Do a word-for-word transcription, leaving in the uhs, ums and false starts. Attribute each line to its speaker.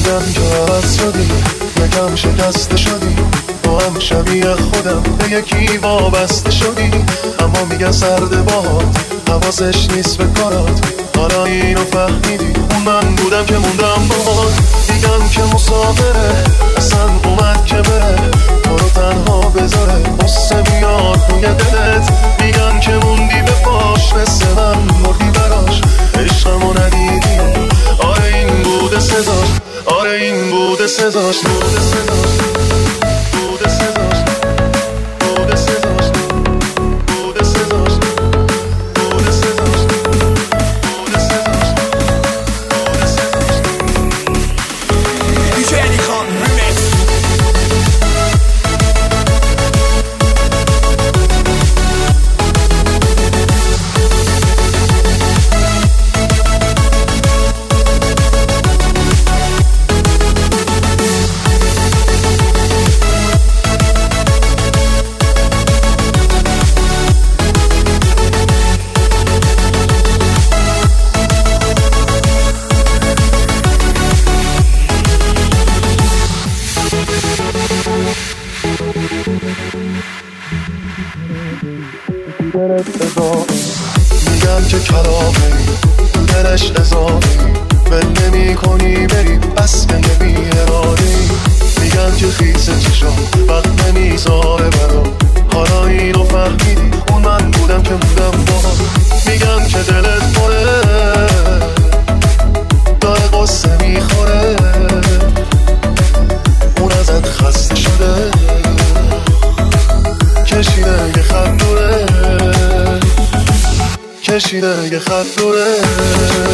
Speaker 1: میگن که عوض شدی، یکم شکسته شدی، تو هم شبیه خودم به یکی وابسته شدی. اما میگن سرد باهات حواسش نیست به کارات، حالا اینو فهمیدی اون من بودم که موندم باهات. میگن که مسافره اصلا اومد که بره، تو رو تنها بذاره قصه میاد توی دلت. میگن که موندی به پاش مثل من مردی براش، عشقمو ندیدی. آره این بوده سزاش، آره این بوده سزاش، بوده سزاش، بوده سزاش، بوده سزاش، بوده سزاش، بوده سزاش، بوده سزاش، بوده سزاش. دیجی علی خان ریمیکس. میگن که کلامه دلش اضافه، بل نمی کنی بری بس به یه بی اراده‌ای. میگن که خیسه چشام وقت نمیذاره برام، حالا اینو فهمیدی اون من بودم که بودم با. میگن که دلت پره داره قصه میخوره، اون ازت خسته شده کشیده یه خط دوره، کشیده یه خط دوره.